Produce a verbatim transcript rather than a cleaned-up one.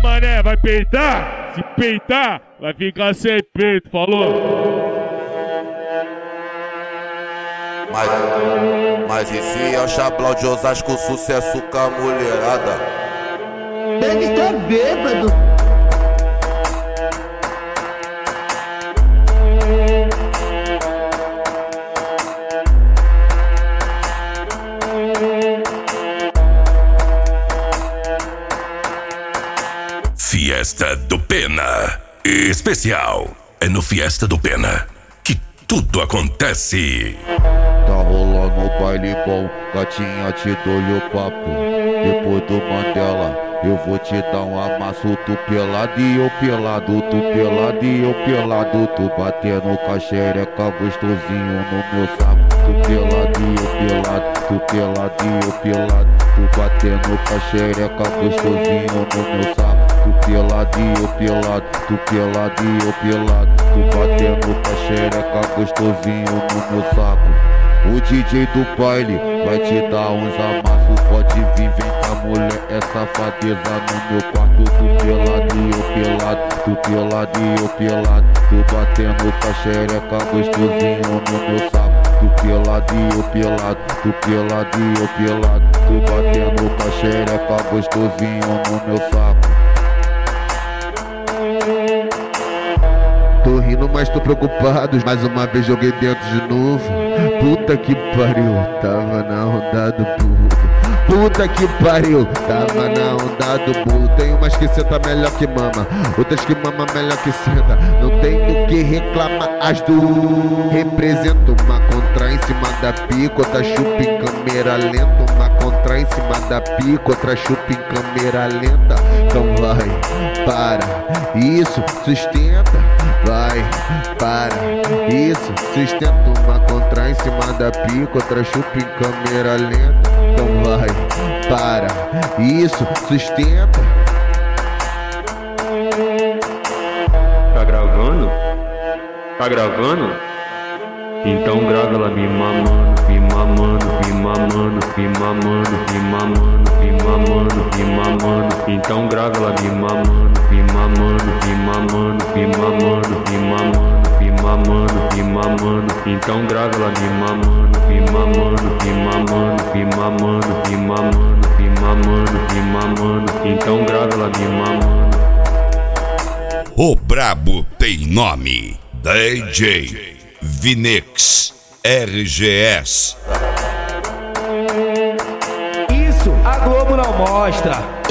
mané, vai peitar? Se peitar, vai ficar sem peito, falou? Mas, mas esse é o Chablão de Osasco, sucesso com a mulherada. Deve estar bêbado. Fiesta do Pena. Especial. É no Fiesta do Pena que tudo acontece. Tá rolando o baile bom, gatinha, te dou-lhe o papo. Depois do Mandela, eu vou te dar um amasso. Tu pelado e eu pelado, tu pelado e eu pelado. Tu batendo com a xereca gostosinho no meu saco. Tu pelado e eu pelado, tu pelado e eu pelado. Tu batendo com a xereca gostosinho no meu saco. Tu pelado e eu pelado, tu pelado e eu pelado. Tu batendo com a xereca gostosinho no meu saco. O D J do baile vai te dar uns amassos. Pode vir, vem cá mulher, é safadeza no meu quarto. Tu pelado e eu pelado, tu pelado e eu pelado. Tu batendo com a xereca gostosinho no meu saco. Tu pelado e eu pelado, tu pelado e eu pelado. Tu batendo com a xereca gostosinho no meu saco. Tô rindo, mas tô preocupado. Mais uma vez joguei dentro de novo. Puta que pariu, tava na onda do burro. Puta que pariu, tava na onda do burro. Tem umas que senta melhor que mama, outras que mama melhor que senta. Não tem o que reclamar, as do represento. Uma contra em cima da pica, outra chupa em câmera lenta. Uma contra em cima da pica, outra chupa em câmera lenta. Então vai, para, isso, sustenta. Vai, para, isso, sustenta. Uma contra em cima da pica, outra chupa em câmera lenta. Então vai, para, isso, sustenta. Tá gravando? Tá gravando? Então grava ela me mamando, me mamando, me mamando, me mamando, me mamando, me mamando, me mamando. Então grava ela me mamando, me mamando, me mamando, me mamando, me mamando, me mamando, me mamando. Então grava ela me mamando, me mamando, me mamando, me mamando, me mamando, me mamando, me mamando. Então grava ela me mamando. O brabo tem nome. D J Vinex R G S. Isso a Globo não mostra.